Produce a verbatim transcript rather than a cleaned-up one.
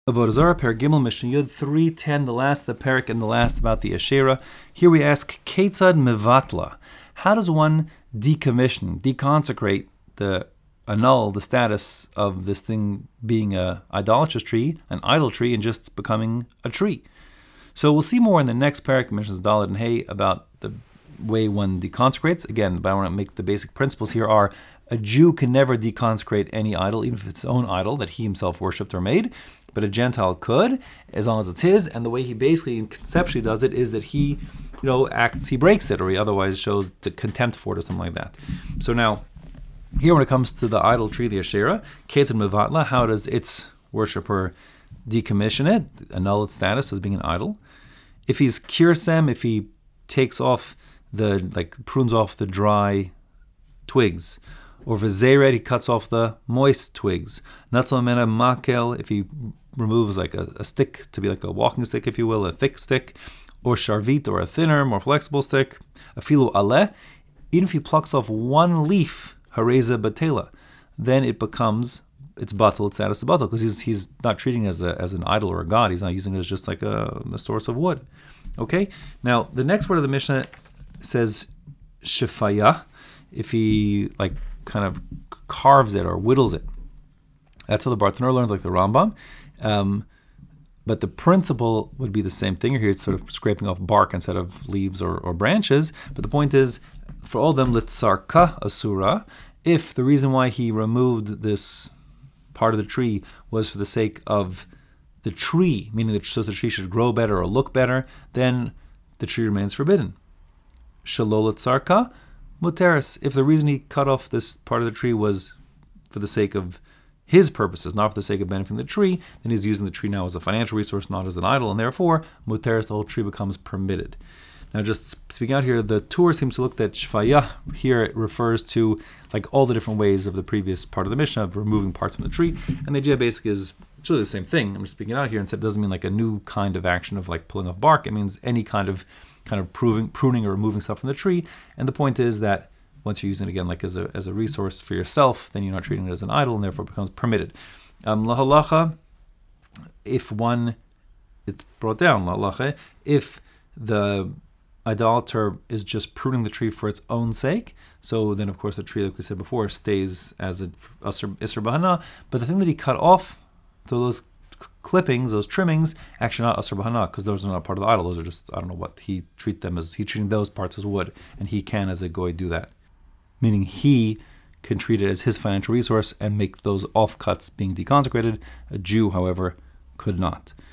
Avodah Zarah, Perek Gimel, Mishnah Yud three ten, the last of the Perek and the last about the Asherah. Here we ask, Ketzad Mevatla. How does one decommission, deconsecrate, the annul the status of this thing being a idolatrous tree, an idol tree, and just becoming a tree? So we'll see more in the next Perek, Mishnahs Dalet and Hay, about the way one deconsecrates. Again, but I want to make the basic principles here are: a Jew can never deconsecrate any idol, even if it's his own idol that he himself worshipped or made. But a Gentile could, as long as it's his. And the way he basically conceptually does it is that he, you know, acts, he breaks it, or he otherwise shows contempt for it or something like that. So now, here when it comes to the idol tree, the Asherah, Ketzad Mevatla, how does its worshipper decommission it, annul its status as being an idol? If he's kirsem, if he takes off the, like, prunes off the dry twigs, or v'zeret, he cuts off the moist twigs. Natal mena makel, if he removes like a, a stick to be like a walking stick, if you will, a thick stick, or sharvit, or a thinner, more flexible stick. Afilu aleh, even if he plucks off one leaf, hareza batela, then it becomes, it's batel, it's status of batel, because he's he's not treating it as a as an idol or a god. He's not using it as just like a, a source of wood. Okay. Now the next word of the Mishnah says shefaya, if he like kind of carves it or whittles it. That's how the Bartanur learns, like the Rambam. Um, but the principle would be the same thing. Here it's sort of scraping off bark instead of leaves or, or branches. But the point is, for all of them, litzarka asura, if the reason why he removed this part of the tree was for the sake of the tree, meaning that so the tree should grow better or look better, then the tree remains forbidden. Shalol litzarka muteris, if the reason he cut off this part of the tree was for the sake of his purposes, not for the sake of benefiting the tree, then he's using the tree now as a financial resource, not as an idol, and therefore, muteris, the whole tree becomes permitted. Now, just speaking out here, the Tur seems to look that shfaya here it refers to like all the different ways of the previous part of the Mishnah of removing parts from the tree, and the idea basically is it's really the same thing. I'm just speaking out here and said it doesn't mean like a new kind of action of like pulling off bark. It means any kind of kind of proving, pruning or removing stuff from the tree. And the point is that once you're using it again like as a as a resource for yourself, then you're not treating it as an idol, and therefore it becomes permitted. Um, lahalacha, if one, it's brought down, lahalacha, if the idolater is just pruning the tree for its own sake, so then of course the tree, like we said before, stays as a Isser Bahana, but the thing that he cut off, so those clippings, those trimmings, actually not Asr Bahana, because those are not part of the idol. Those are just, I don't know what, he treat them as, he treating those parts as wood, and he can, as a goy, do that. Meaning he can treat it as his financial resource and make those offcuts being deconsecrated. A Jew, however, could not.